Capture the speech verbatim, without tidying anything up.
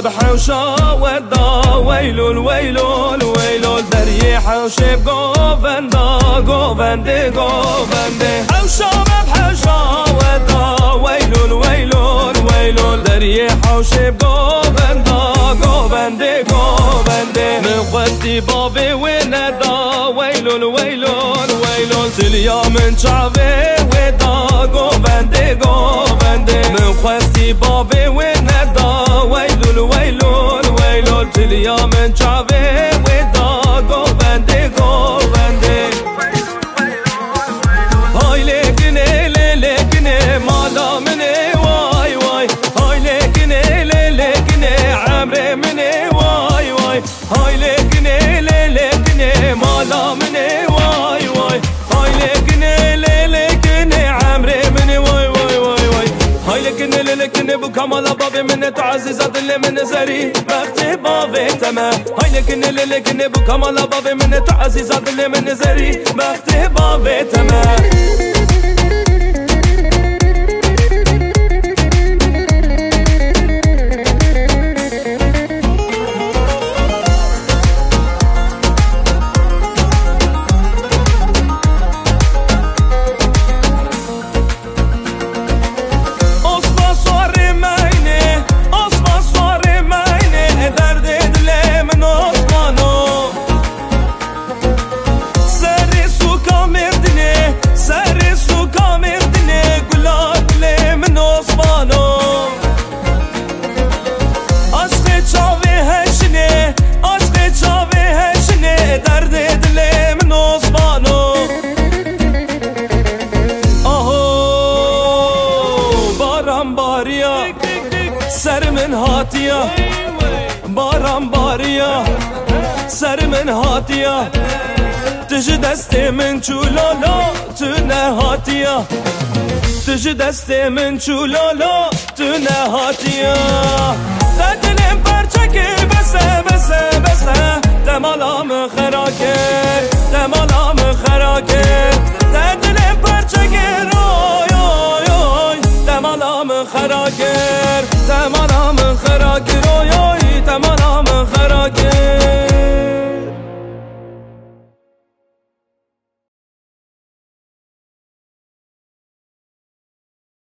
بحوشا ودا ويلول ويلول ويلول دري حوشي بقوفندا قوفندي قوفندي حوشا بحوشا ودا ويلول ويلول ويلول دري حوشي بقوفندا قوفندي قوفندي من خوستي بابي وندا ويلول ويلول ويلول تليا من شعبي ودا قوفندي قوفندي من خوستي بابي وندا ويلول ويلول ويلول تليا من شعبي ودا قوفندي قوفندي هاي لكني لكني مالا مني واي واي هاي لكني لكني عمري مني واي واي هاي لكني لكني مالا مني واي واي هاي لكني لكني عمري مني واي واي واي واي هاي لكني لكني بكمال بابي من تعزيز اللي من زري بختي بابي تمام هاي لكني لكني بكمال بابي من تعزيز اللي من زري بختي بابي تمام سر من هاتیا باران باریا سر من هاتیا تج دست من چولالا تو نه هاتیا تج دست من چولالا تو نه هاتیا دلم پرچه که